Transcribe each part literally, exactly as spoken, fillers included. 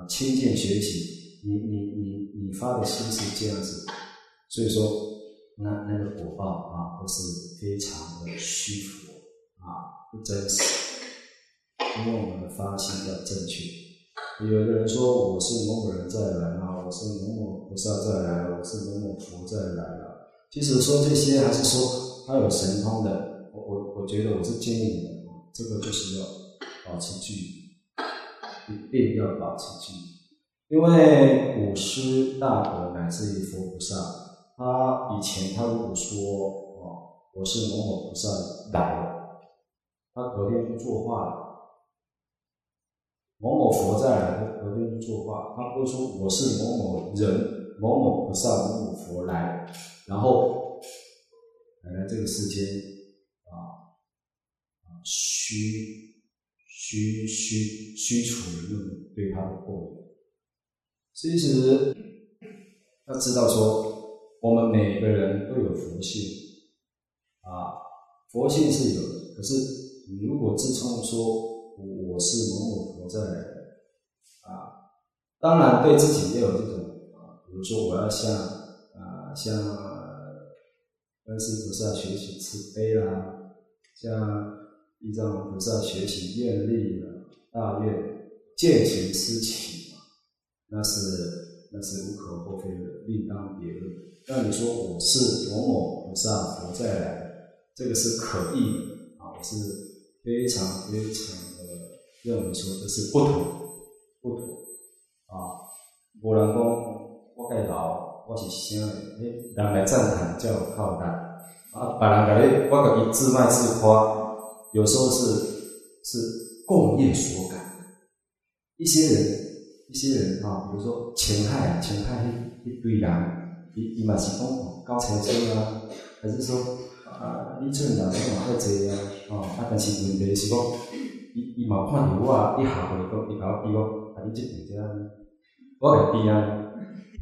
啊亲近学习，你你你你发的心是这样子，所以说那那个果报啊都是非常的虚浮啊，不真实，因为我们的发心要正确。有的人说我是某某人再来啊，我是某某菩萨再来，我是某某佛再来了。其实说这些还是说他有神通的，我我我觉得我是建议你们，这个就是要保持距离，一定要保持距离。因为古师大德乃至于佛菩萨，他以前他如果说哦我是某某菩萨来了，他隔天就作画了。某某佛再来，隔天就作画，他不会说我是某某人、某某菩萨、某某佛来，然后来到这个世间啊啊虚虚虚虚处于对他的供养。其实要知道说，我们每个人都有佛性啊，佛性是有的，可是你如果自称说我是某某佛再来的啊，当然对自己也有这种啊，比如说我要向啊向观世音菩萨学习慈悲啦，向地藏王菩萨学习愿力啦、大愿、见贤思齐，那是那是无可厚非的，另当别论。那你说我是某某菩萨佛再来的，这个是可议的啊，我是非常非常的认为说这是不妥不妥啊！无人讲我介老，我是啥的，人来赞叹叫我靠单啊！别人甲你，我甲伊自卖自夸，有时候是是共业所感。一些人一些人啊，比如说侵害啊，侵害一一堆人，伊伊嘛是讲高材生啊，还是说啊，你这人嘛太济啊，哦，啊，但是问题是讲。伊伊嘛看到我，伊下回讲，伊甲我比讲，啊，你这边这样，我甲比啊，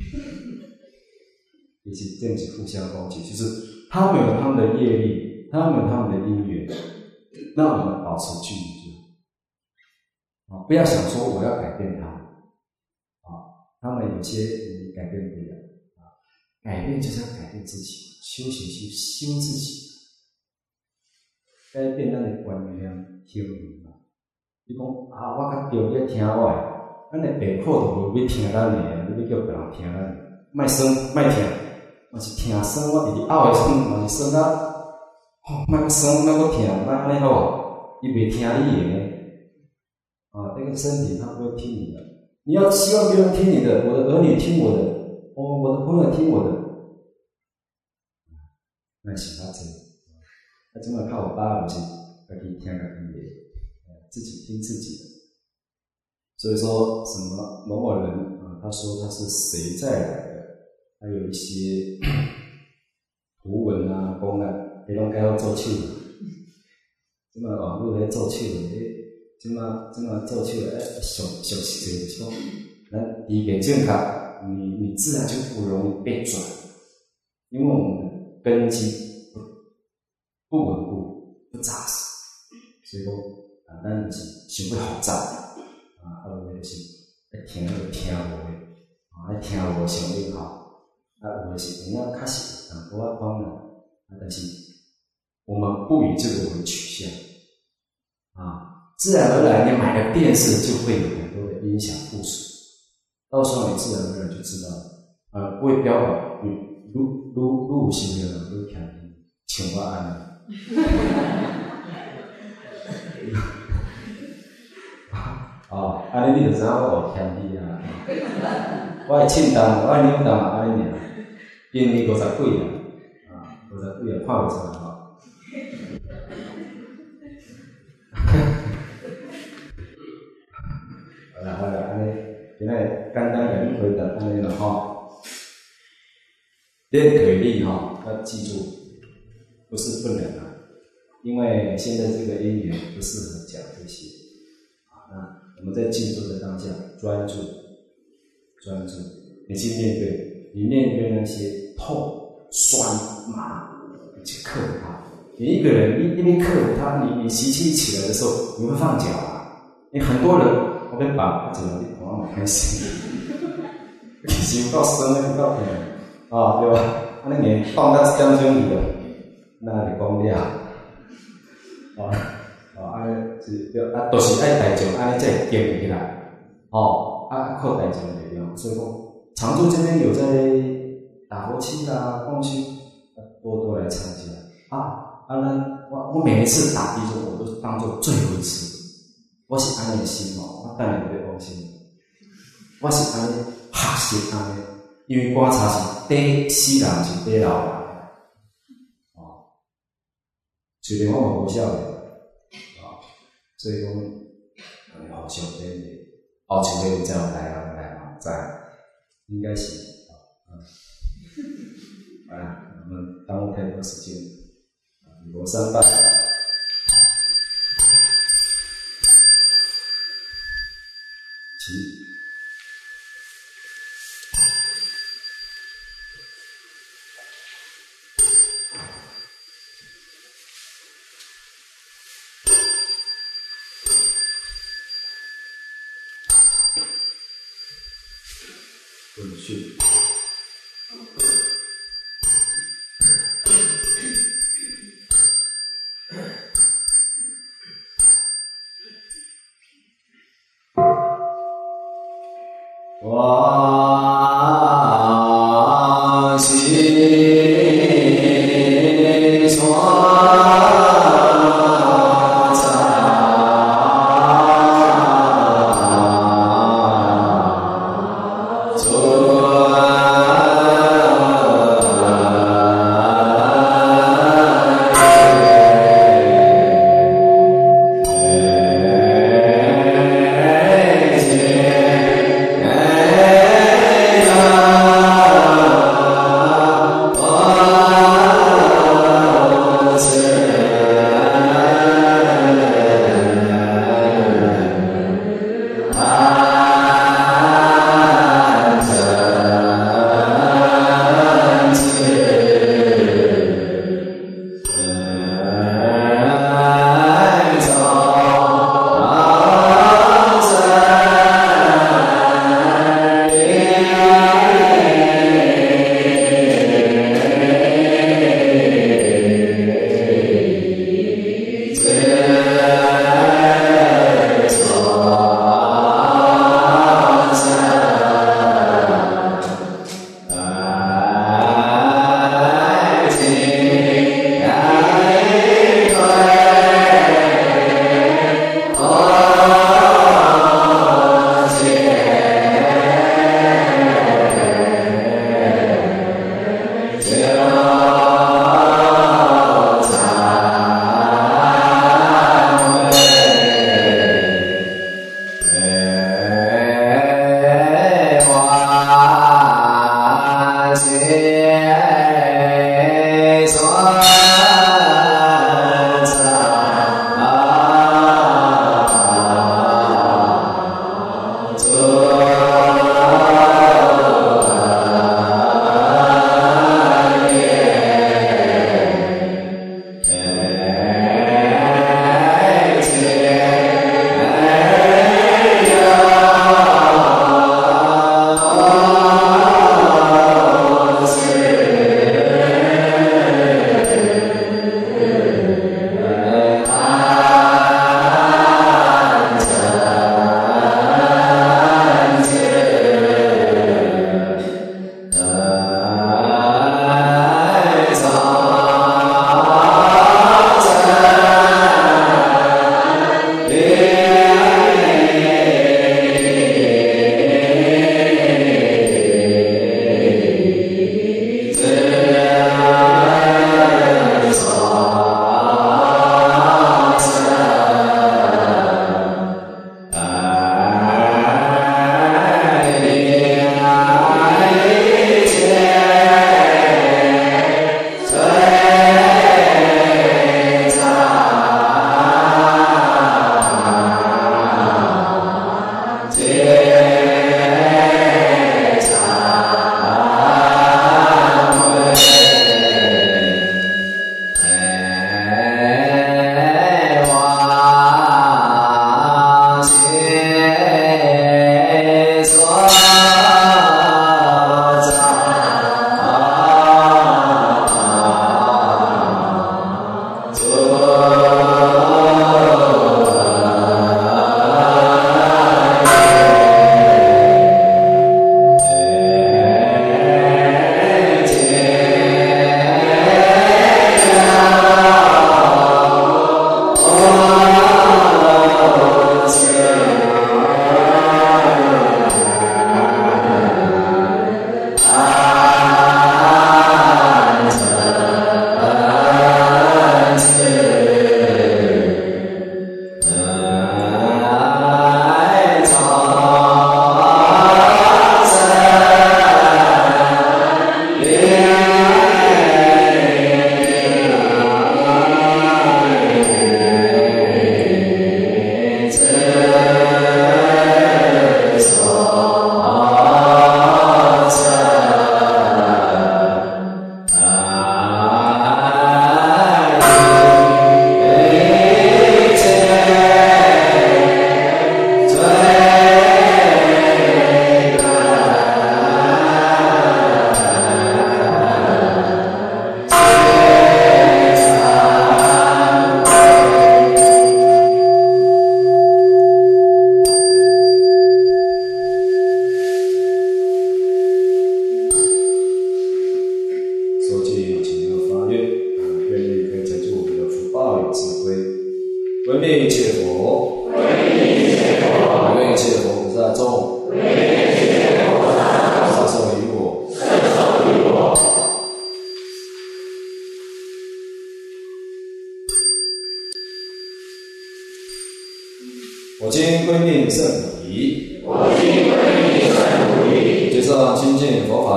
其实这是互相攻击，就是他们有他们的业力，他们有他们的因缘，那我们保持距离就好，啊，不要想说我要改变他们，啊，他们有些你改变不了，啊，改变就是要改变自己，修行去修自己，改变咱的观念、行为嘛。你讲啊，我较着你听我的，咱的爸苦就无要听咱的，你要叫别人听咱的，莫耍莫听，嘛是听耍我伫你后的耍，嘛是耍啊，吼莫耍莫搁听，莫安尼好，伊袂听你的，啊，那个身体他不会听你的，你要希望别人听你的，我的儿女听我的，我我的朋友听我的，那是他这，啊，怎么靠我爸就是家己听家己的。自己听自己的，所以说什么某某人啊，他说他是谁再来的，还有一些图文啊、讲啊，你拢该要做手的，即嘛网络咧做手的，即嘛即嘛做手的，上上实际就是讲，咱意见正确，你你自然就不容易被转，因为我们的根基不不稳固、不扎实，所以说。啊，咱就是想要复杂啊，啊，有诶就是爱听就听无诶，啊，爱听无上有效，啊，有诶是有影确实淡薄仔困难，啊，但是我们不以这个为取向，啊，自然而然你买个电视就会有很多的音响部署，到时候你自然而然就知道了，啊，不会标榜你愈愈愈有心的人愈听听，像我安尼。哦，安尼你就知影我有天理啊！我会称重，我会扭重，安尼尔，今年五十几啊，啊，五十几啊，看袂出来吼。好啦好啦，安尼，今仔简单甲你回答安尼了吼。练腿力哈，要记住，不是不能啊，因为现在这个因缘不适合讲这些啊，那。我们在静坐的当下，专注，专注，你去面对，你面对那些痛、酸、麻，你去克服它。你一个人，一一边克服它，你你习气起来的时候，你会放脚啊。你很多人我要放，一路你看我开心，其实有够酸的，有够甜，啊对吧？安尼硬放到一点钟去了，那就讲了，啊啊安尼是对啊，都是爱大众安尼才会建起来，哦啊靠大众力量，所以讲常驻这边有在打火器啦、供修，多多来参加啊。啊，咱我我每一次打地主，我都当做最后一次。我是安尼的心哦，我等下要放心。我是安尼学习安尼，因为观察是第死人是第老人，哦，虽然我嘛无晓得，啊，所以讲，嗯，好上天的，后像有这样来啊来嘛，在应该是啊，嗯，好啦，我们耽误太多时间。罗三拜，起，滚去。我心所在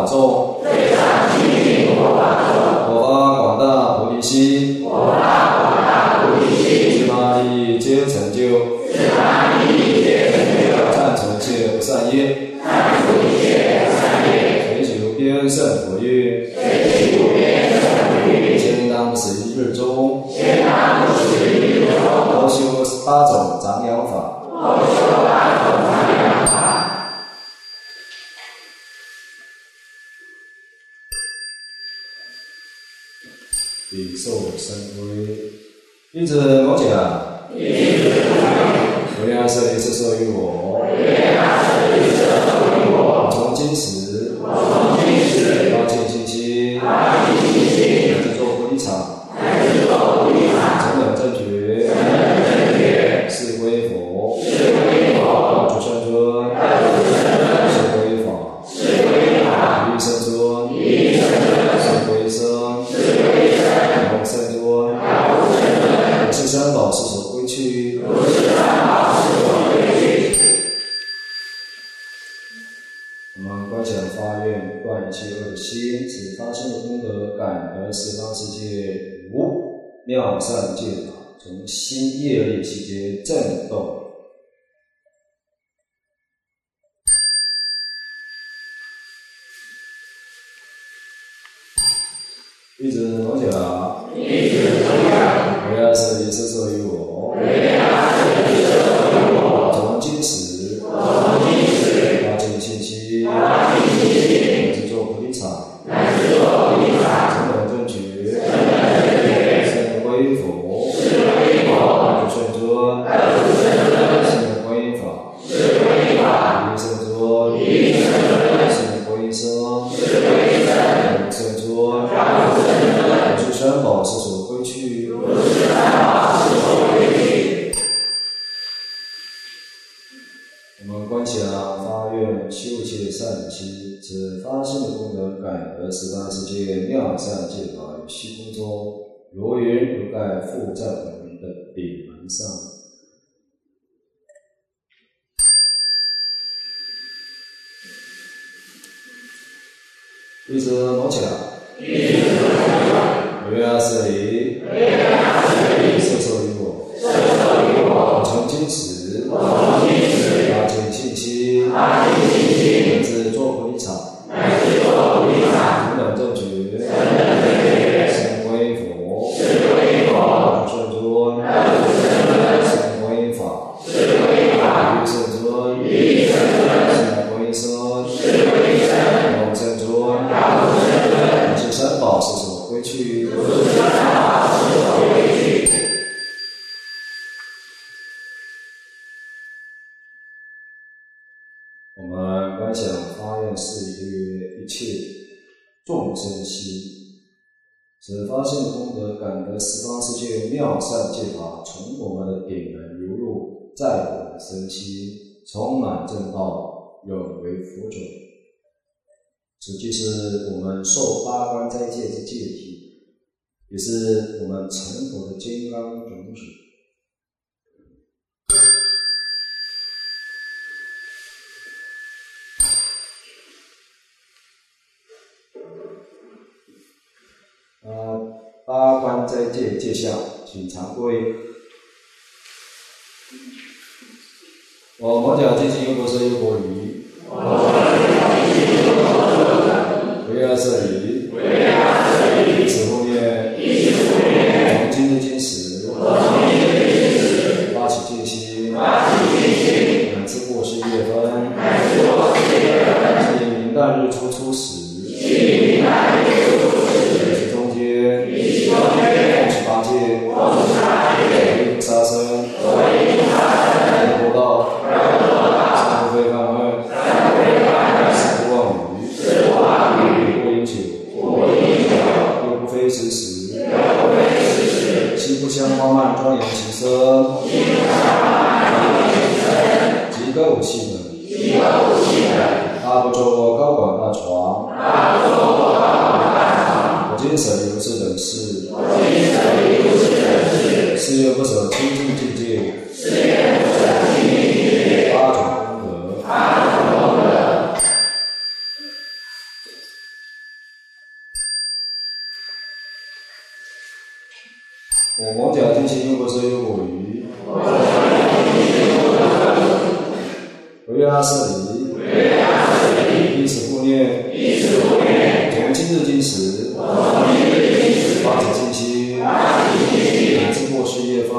法众， 最上清净佛法众， 我发广大菩提心， 我发广大菩提心， 十法利益皆成就， 十法利益皆成就， 忏除一切不善业， 忏除一切不善业， 随喜无边胜佛业， 随喜无边胜佛业， 千当十一日中， 千当十一日中， 多修八种长养法， 多修八种长养法。 领受生威，因此某甲，唯阿舍利摄受于我，从今时发尽信心，乃至作菩提场，成等正觉，是归佛，主圣尊，是归法，于圣尊，是归生。圣尊，如是三宝是所归去。我们观想发愿，断一切恶心，使发心的功德感得十方世界无妙善戒法，从心业力期间震动。一直某甲，唯阿舍利摄受于我，从今时发尽信心，乃至作菩提场，成等正觉，是归佛，主圣尊，是归法，于圣尊，是归生，圣尊。如是三宝是所归去。我们观想发愿修一切善心，使发心的功德感得十方世界妙善戒法于虚空中如云如盖覆在我们的顶门上。一直某甲，唯阿舍利摄受于我，从今时发尽信心，乃至作菩提场，成等正觉，是归佛，主圣尊，是归法，于圣尊，是归生，有圣尊，如是三宝是所归去。我们观想发愿誓约一切众生心，使发心的功德感得十方世界妙善戒法从我们的顶门流入，在我们的身心充满正道，永为佛种。此即是我们受八关斋戒之戒体，也是我们成佛的金刚种子。呃，八关斋戒戒相，请常归。我某甲见行优婆塞优婆夷，唯阿舍利，此后念，从今日今时，发起戒心，乃至过世月分，即明旦日出初时，其中间，十八戒，为杀生，为佛道，三不非犯恨，四不妄语，不饮酒，六不非时时，七不相花漫庄严其身，及歌舞戏门，八不坐高广大床，我今舍离如是等事，誓愿不舍清净境界，八种功德。 我蒙甲进行用过色用过于，唯愿阿舍离，依此护念，从今日今时，发起静心，乃至过事业分，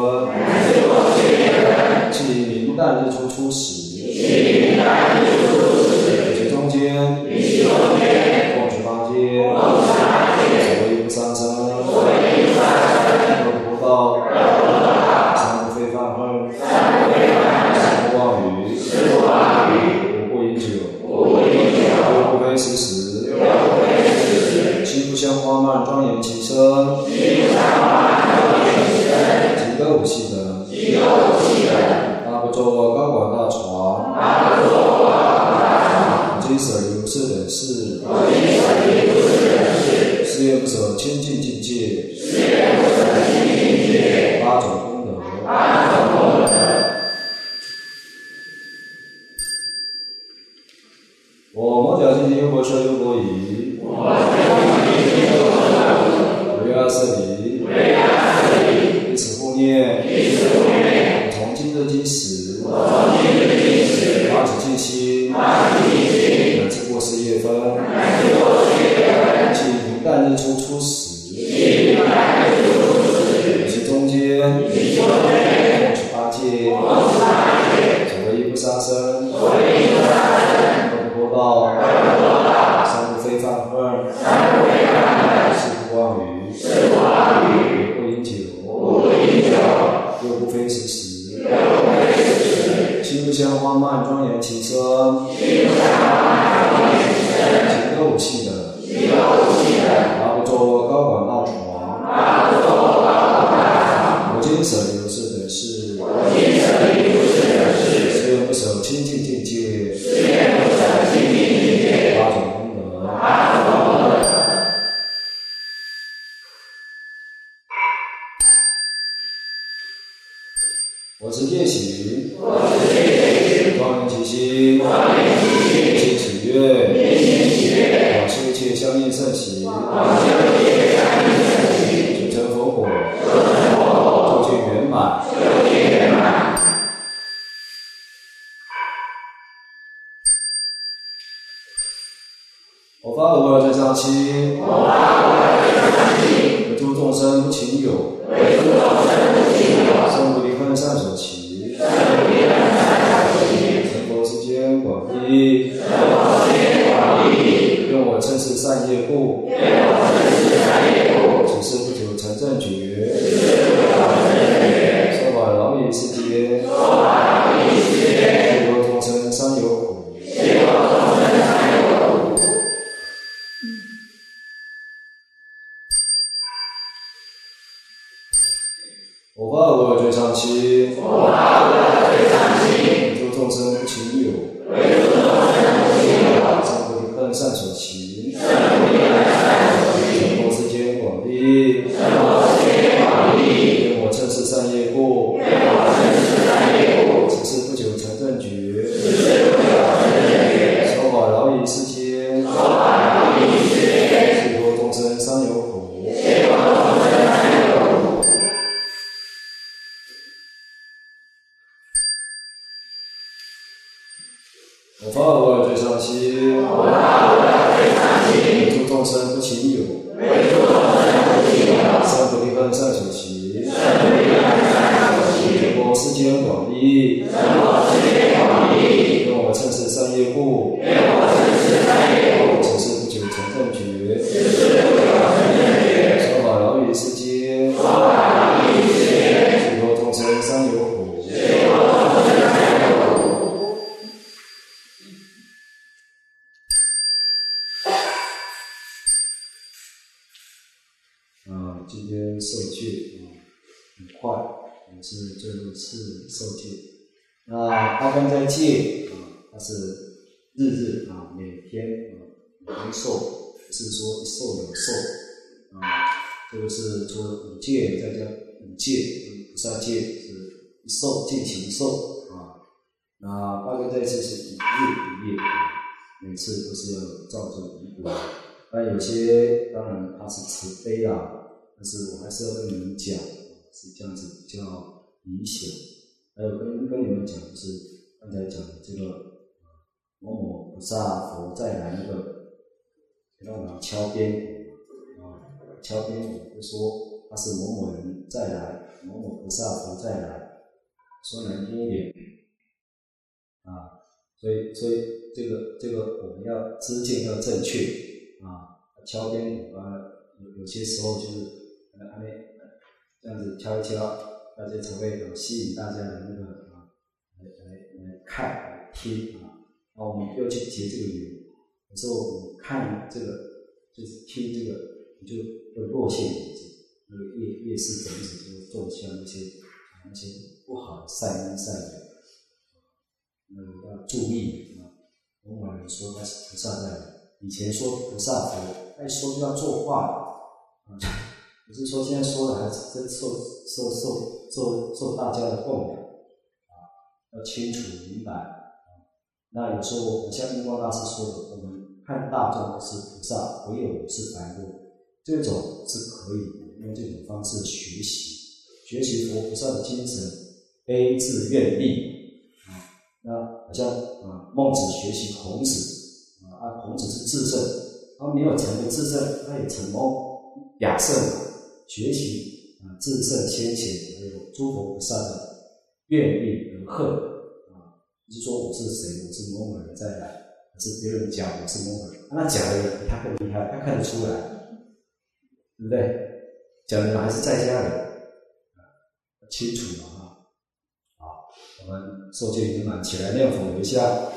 即明旦日出初时，其中间，共十八界，所谓不三生，六不道，三不非犯恨，四不妄语，五不饮酒，六不非时时，七不香花漫庄严其身，极乐无系等，八不作高广大床，今舍离事等事，誓愿不舍清净境界，八种功德。我蒙甲进行优婆塞优婆夷，唯愿阿舍离，依此护念，从今日今时，发起静心，乃至过事业分，即明旦日出初时，其中间，共十八界，所谓一不杀生，六不多道，三不非犯恨，四不妄语，五不饮酒，六不非时时，七不香花漫庄严其身，极乐无系等，八不作高广大床，我今舍离事等事，誓愿不舍清净境界，八种功德。我持戒行，庄严其心，皆喜悦，往修一切相应圣行，求成佛果，究竟圆满。我发无二最上心，为诸众生不勤有，生无离恨善所齐，成佛世间广益，愿我称是善业故，此事不久成正觉，说法饶益世间，诸多众生三有苦。我发无二最上心，为诸众生不勤有，生菩提恨善所齐，成佛世间广益，愿我称是善业故，此事不久成正觉，说法饶益世间，诸多众生三有苦。我发无二最上心，为诸众生不勤有，生菩提恨善所齐，成佛世间广益，愿我称是善业故，此事不久成正觉，说法饶益世间，诸多众生三有苦。啊，今天受戒啊，很快，也是最后一次受戒。那阿甘在戒啊，它是日日啊，每天啊，每天受，不是说一受两受啊。这个是除了五戒，再加五戒，不杀戒是一受尽情受啊。那阿甘在戒是一夜一夜，每次都是要照着仪轨。但有些当然他是慈悲啦，但是我还是要跟你们讲， 是这样子比较理想。还有跟跟你们讲，就是刚才讲的这个某某菩萨佛再来那个，让我们敲边啊，敲边鼓就说他是某某人再来，某某菩萨佛再来，说难听一点啊，所以所以这个这个我们要知见要正确啊，敲边鼓啊，有有些时候就是呃这样子敲一敲，大家才会有吸引大家的那个啊来来来看来听啊。然后我们要去结这个缘，有时候你看这个就是听这个，你就会落陷眼睛，那个业业势种子就会种下那些那些不好的善因善缘，那个要注意啊。我们人说他是菩萨在来，以前说菩萨佛，爱说就要作画啊，不是说现在说的还是真受受受受受大家的供养啊，要清楚明白。那有时候像印光大师说的，我们看大众是菩萨，唯有我是凡夫，这种是可以用这种方式学习，学习佛菩萨的精神，悲智愿力啊。那好像啊，孟子学习孔子啊，孔子是至圣，他没有成为至圣，他也成蒙雅圣，学习啊至圣先贤，还有诸佛菩萨的愿力和恨。不是说我是谁，我是某某人再来，还是别人讲我是某某人，那讲的人比他更厉害，他看得出来，对不对？讲的人还是在家人，清楚了啊。好，我们受戒圆满，起来念佛一下。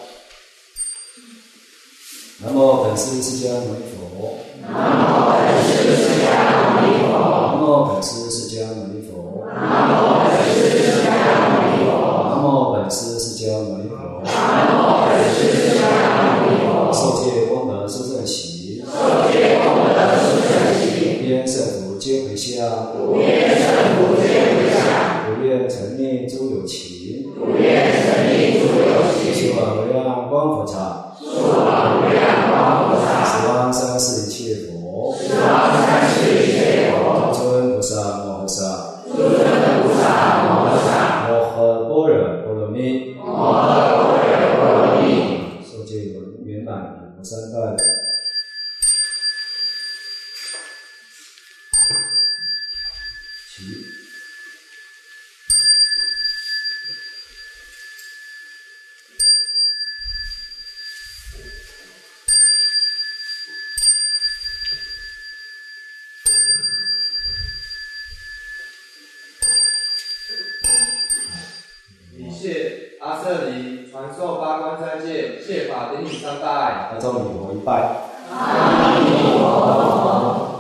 南无本师释迦牟尼佛。 南无本师释迦牟尼佛。 南无本师释迦牟尼佛。 南无本师释迦牟尼佛。 南无本师释迦牟尼佛。 南无本师释迦牟尼佛。 受戒功德殊胜行。 受戒功德殊胜行。 无边胜福皆回向。 无边胜福皆回向。 无愿沉溺诸有情。 无愿沉溺诸有情。 希望无量光佛刹。 希望无量光佛刹。 十方三世一切佛。 十方三世一切佛。 诸尊菩萨摩诃萨。 诸尊菩萨摩诃萨。 摩诃般若波罗蜜。 摩诃般若波罗蜜。 受戒圆满，礼佛三拜。起。 以谢阿舍离传授八关斋戒，谢法顶礼三拜。 阿弥陀佛一拜。 阿弥陀佛。